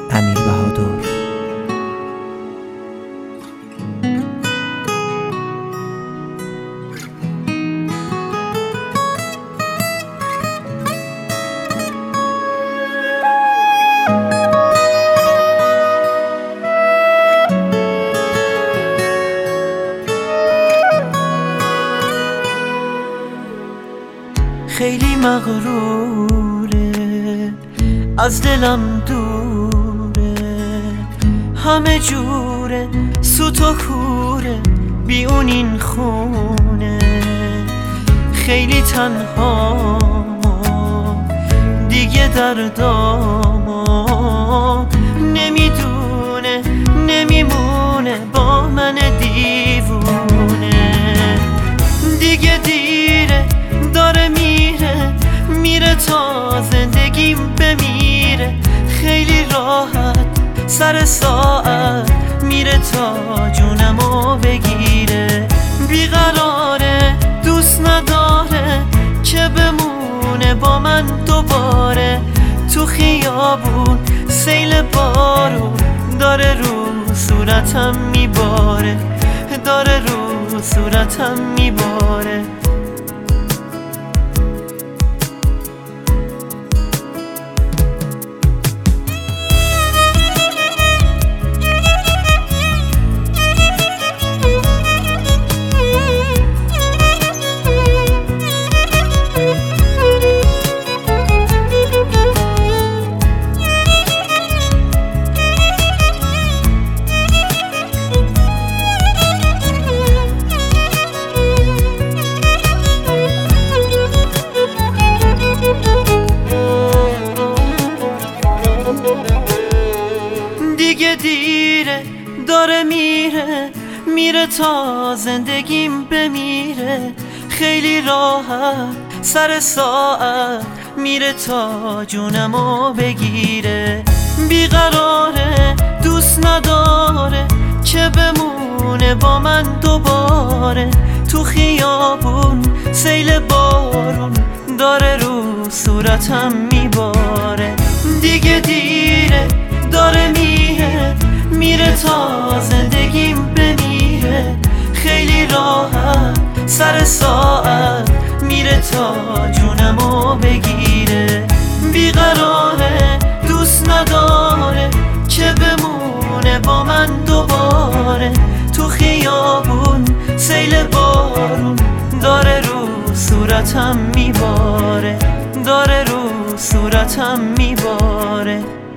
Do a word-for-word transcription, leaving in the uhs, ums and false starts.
امیر بهادر. خیلی مغروره، از دلم دوره، همه جوره، سوت و کوره، بی اون این خونه. خیلی تنها دیگه درداما، نمیدونه نمیمونه با من دیوونه. دیگه دیره، داره میره میره تا زندگیم بمیره. خیلی راحت سر ساعت میره تا جونمو بگیره. بیقراره، دوست نداره که بمونه با من دوباره. تو خیابون سیل بارون داره رو صورتم میباره، داره رو صورتم میباره. دیگه دیره، داره میره میره تا زندگیم بمیره. خیلی راحت سر ساعت میره تا جونمو بگیره. بیقراره، دوست نداره که بمونه با من دوباره. تو خیابون سیل بارون داره رو صورتم میباره. دیگه دیره، داره میره میره تا زندگیم بمیره. خیلی راحت سر ساعت میره تا جونمو بگیره. بیقراره، دوست نداره که بمونه با من دوباره. تو خیابون سیل بارون داره رو صورتم میباره، داره رو صورتم میباره.